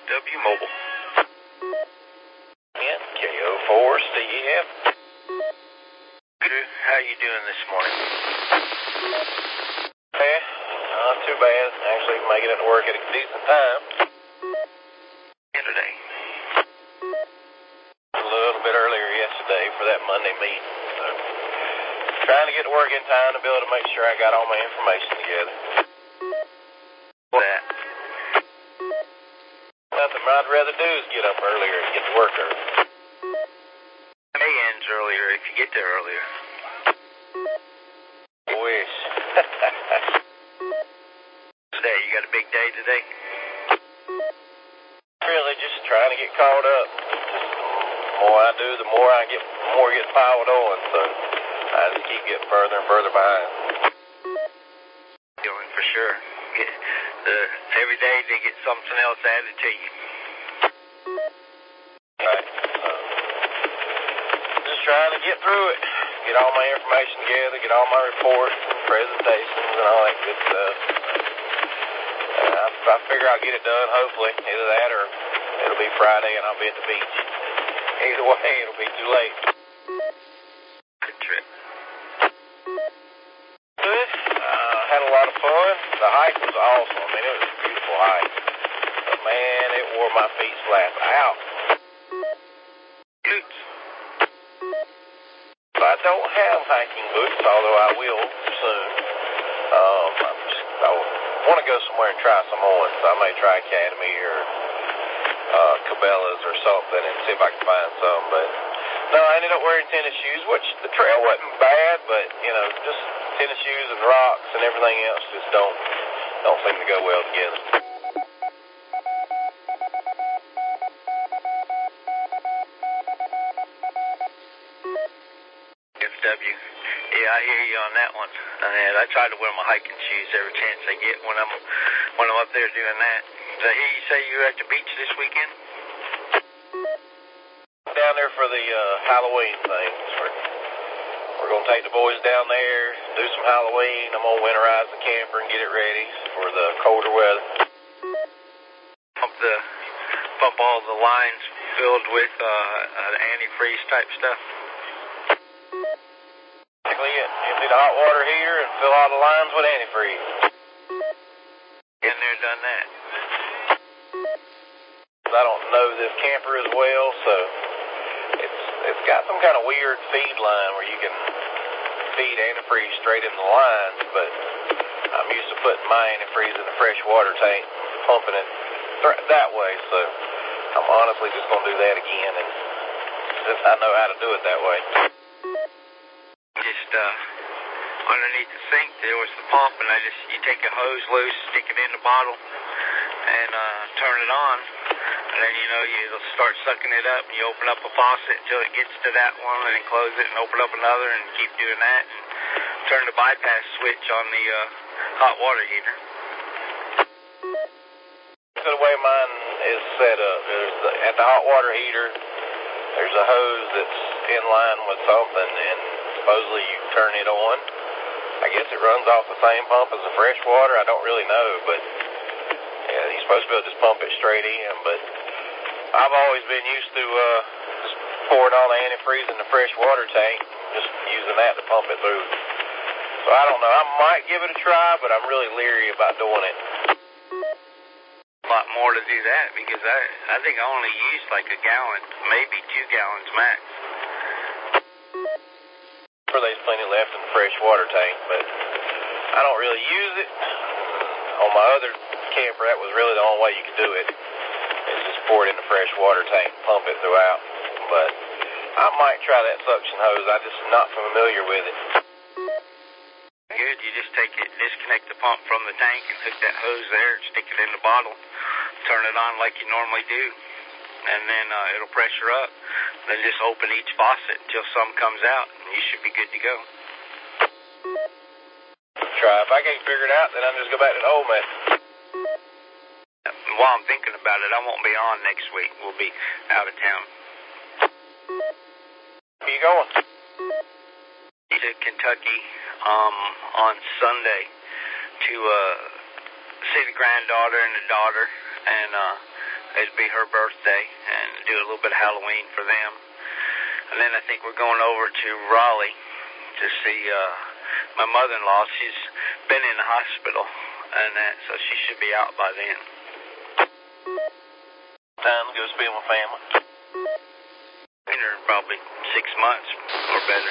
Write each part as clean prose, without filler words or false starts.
FW Mobile. Yeah, KO4CEF. Peter, how you doing this morning? Not too bad. Actually making it to work at a decent time. Today. A little bit earlier yesterday for that Monday meeting. So, trying to get to work in time to be able to make sure I got all my information together. That? Nothing I'd rather do is get up earlier and get to work early. The day ends earlier if you get there earlier. Wish. Today, you got a big day today? Really just trying to get caught up. Just the more I do, the more gets piled on. So I just keep getting further and further behind. Feeling for sure. Every day they get something else added to you. Right. Just trying to get through it. Get all my information together, get all my reports and presentations and all that good stuff. I figure I'll get it done, hopefully. Either that or it'll be Friday and I'll be at the beach. Either way, it'll be too late. Good trip. Good. Had a lot of fun. The hike was awesome. I mean, it was a beautiful hike. But man, it wore my feet flat out. Boots. I don't have hiking boots, although I will soon. I want to go somewhere and try some on, so I may try Academy or Cabela's or something and see if I can find some. But no, I ended up wearing tennis shoes, which the trail wasn't bad, but just tennis shoes and rocks and everything else just don't seem to go well together. FW. Yeah, I hear you on that one. And I try to wear my hiking shoes every chance I get when I'm up there doing that. Did I hear you say you were at the beach this weekend? Down there for the Halloween thing. We're going to take the boys down there, do some Halloween. I'm going to winterize the camper and get it ready for the colder weather. Pump all the lines filled with antifreeze type stuff. Empty the hot water heater and fill all the lines with antifreeze. Been there, done that. I don't know this camper as well, so it's got some kind of weird feed line where you can feed antifreeze straight in the lines, but I'm used to putting my antifreeze in the fresh water tank, pumping it that way, so I'm honestly just going to do that again, and since I know how to do it that way. Just underneath the sink there was the pump, and you take a hose loose, stick it in the bottle, and turn it on, and then you'll start sucking it up, and you open up a faucet until it gets to that one, and then close it and open up another, and keep doing that, and turn the bypass switch on the hot water heater. So the way mine is set up, at the hot water heater, there's a hose that's in line with something, and supposedly you turn it on. I guess it runs off the same pump as the fresh water. I don't really know, but yeah, you're supposed to be able to just pump it straight in. But I've always been used to just pouring all the antifreeze in the fresh water tank, just using that to pump it through. So I don't know. I might give it a try, but I'm really leery about doing it. A lot more to do that because I think I only used like a gallon, maybe 2 gallons max. There's plenty left in the fresh water tank, but I don't really use it. On my other camper, that was really the only way you could do it. Is just pour it in the fresh water tank, pump it throughout. But I might try that suction hose. I'm just not familiar with it. Good. You just disconnect the pump from the tank and hook that hose there, stick it in the bottle, turn it on like you normally do, and then it'll pressure up. Then just open each faucet until some comes out, and you should be good to go. Try. If I can't figure it out, then I'll just go back to the old method. While I'm thinking about it, I won't be on next week. We'll be out of town. Where you going? To Kentucky on Sunday to see the granddaughter and the daughter, and it'd be her birthday, and do a little bit of Halloween for them. And then I think we're going over to Raleigh to see my mother-in-law. She's been in the hospital, and so she should be out by then. Time to go spend with family. Been here probably 6 months or better.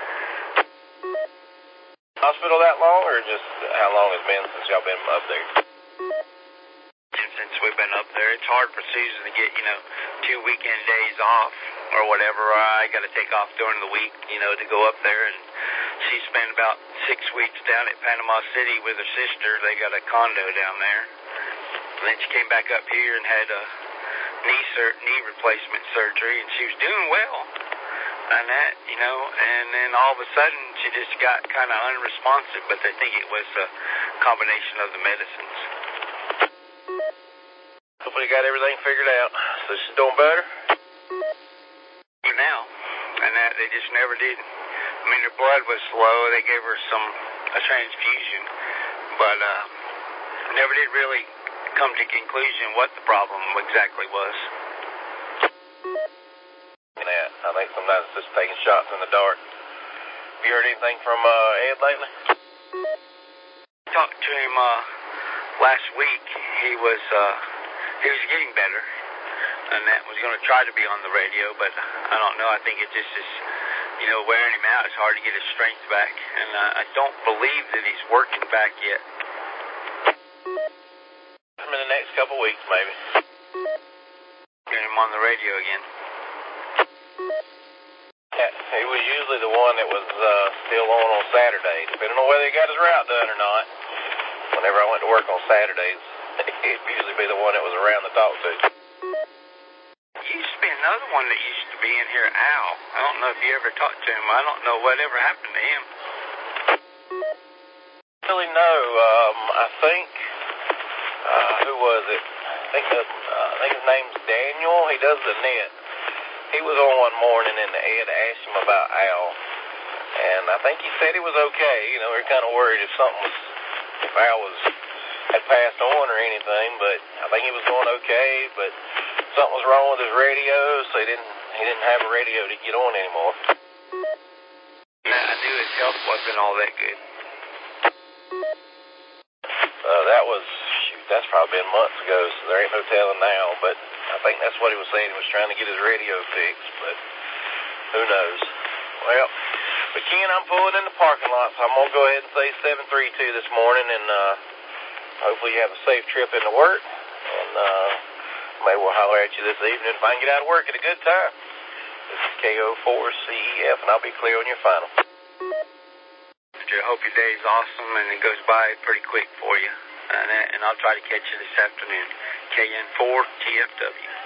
Hospital that long, or just how long it's been since y'all been up there? Since we've been up there, it's hard for Susan to get, 2 weekend days off or whatever. I got to take off during the week, to go up there. And she spent about 6 weeks down at Panama City with her sister. They got a condo down there. And then she came back up here and had a knee replacement surgery, and she was doing well on that, and then all of a sudden she just got kind of unresponsive, but they think it was a combination of the medicines. Hopefully you got everything figured out. So she's doing better? Now, and that they just never did. I mean, her blood was low. They gave her a transfusion, but never did really come to conclusion what the problem exactly was. I think sometimes it's just taking shots in the dark. Have you heard anything from Ed lately? Talked to him last week. He was getting better, and that was going to try to be on the radio, but I don't know. I think it just is, wearing him out. It's hard to get his strength back, and I don't believe that he's working back yet. In the next couple weeks, maybe. Get him on the radio again. Yeah, he was usually the one that was still on Saturday, depending on whether he got his route done or not. Whenever I went to work on Saturdays, he'd usually be the one that was around to talk to. Used to be another one that used to be in here, Al. I don't know if you ever talked to him. I don't know whatever happened to him. Really, no. I think, who was it? I think his name's Daniel. He does the net. He was on one morning, and Ed asked him about Al, and I think he said he was okay. We were kind of worried if Al had passed on or anything, but I think he was doing okay. But something was wrong with his radio, so he didn't have a radio to get on anymore. Yeah, I knew his health wasn't all that good. That's probably been months ago, so there ain't no telling now, but I think that's what he was saying. He was trying to get his radio fixed, but who knows? Well, but Ken, I'm pulling in the parking lot, so I'm going to go ahead and say 732 this morning, and hopefully you have a safe trip into work, and maybe we'll holler at you this evening if I can get out of work at a good time. This is KO4CEF, and I'll be clear on your final. I hope your day's awesome, and it goes by pretty quick for you. And I'll try to catch you this afternoon. KN4 TFW.